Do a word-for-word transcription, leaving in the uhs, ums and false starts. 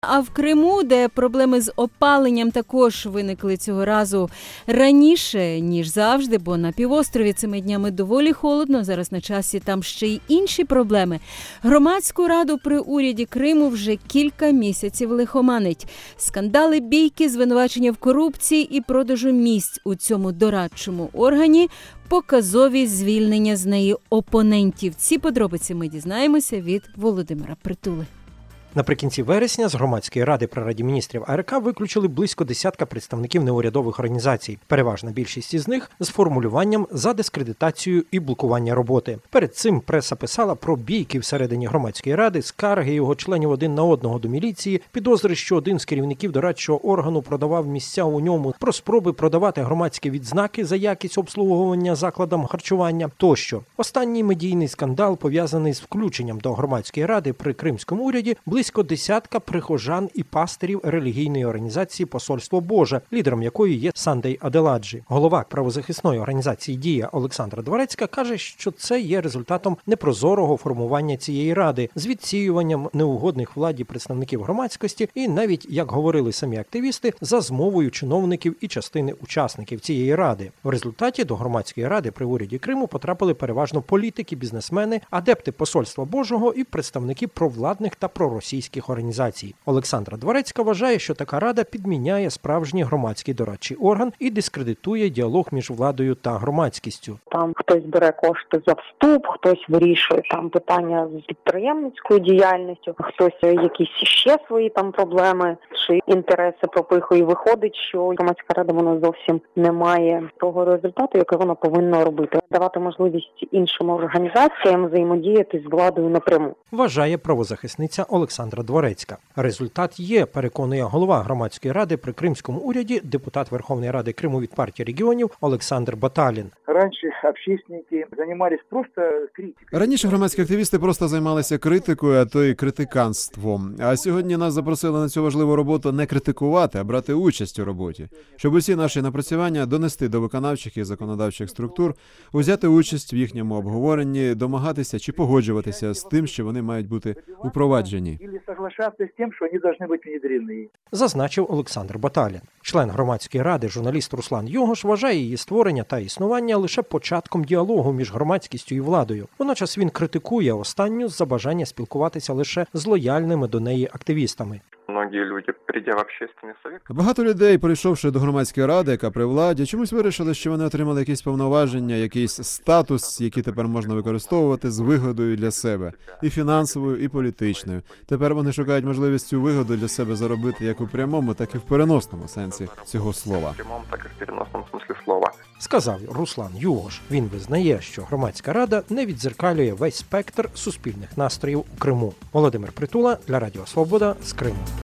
А в Криму, де проблеми з опаленням також виникли цього разу раніше, ніж завжди, бо на півострові цими днями доволі холодно, зараз на часі там ще й інші проблеми. Громадську раду при уряді Криму вже кілька місяців лихоманить. Скандали, бійки, звинувачення в корупції і продажу місць у цьому дорадчому органі, показові звільнення з неї опонентів. Ці подробиці ми дізнаємося від Володимира Притули. Наприкінці вересня з Громадської ради при Раді міністрів АРК виключили близько десятка представників неурядових організацій. Переважна більшість із них з формулюванням за дискредитацію і блокування роботи. Перед цим преса писала про бійки всередині Громадської ради, скарги його членів один на одного до міліції, підозри, що один з керівників дорадчого органу продавав місця у ньому, про спроби продавати громадські відзнаки за якість обслуговування закладам харчування тощо. Останній медійний скандал пов'язаний з включенням до Громадської ради при Кримському уряді близько десятка прихожан і пастирів релігійної організації «Посольство Боже», лідером якої є Сандей Аделаджі. Голова правозахисної організації «Дія» Олександра Дворецька каже, що це є результатом непрозорого формування цієї ради, з відсіюванням неугодних владі представників громадськості і навіть, як говорили самі активісти, за змовою чиновників і частини учасників цієї ради. В результаті до Громадської ради при уряді Криму потрапили переважно політики, бізнесмени, адепти Посольства Божого і представники провладних та проросійських російських організацій. Олександра Дворецька вважає, що така рада підміняє справжній громадський дорадчий орган і дискредитує діалог між владою та громадськістю. Там хтось бере кошти за вступ, хтось вирішує там питання з підприємницькою діяльністю, хтось якісь ще свої там проблеми чи інтереси пропихує. Виходить, що громадська рада вона зовсім не має того результату, який вона повинна робити. Давати можливість іншим організаціям взаємодіяти з владою напряму. Вважає правозахисниця Олександра Дворецька. Результат є, переконує голова Громадської ради при Кримському уряді, депутат Верховної Ради Криму від партії регіонів Олександр Баталін. Раніше общественники займалися просто критикою. Раніше громадські активісти просто займалися критикою, а то й критиканством. А сьогодні нас запросили на цю важливу роботу не критикувати, а брати участь у роботі. Щоб усі наші напрацювання донести до виконавчих і законодавчих структур, взяти участь в їхньому обговоренні, домагатися чи погоджуватися з тим, що вони мають бути упроваджені. Зазначив Олександр Баталін. Член Громадської ради, журналіст Руслан Югош, вважає її створення та існування лише початком діалогу між громадськістю і владою. Водночас він критикує останню за бажання спілкуватися лише з лояльними до неї активістами. Багато людей, прийшовши до Громадської ради, яка при владі, чомусь вирішили, що вони отримали якісь повноваження, якийсь статус, який тепер можна використовувати з вигодою для себе. І фінансовою, і політичною. Тепер вони шукають можливість цю вигоду для себе заробити як у прямому, так і в переносному сенсі цього слова. Сказав Руслан Югош. Він визнає, що Громадська рада не віддзеркалює весь спектр суспільних настроїв у Криму. Володимир Притула для Радіо Свобода з Криму.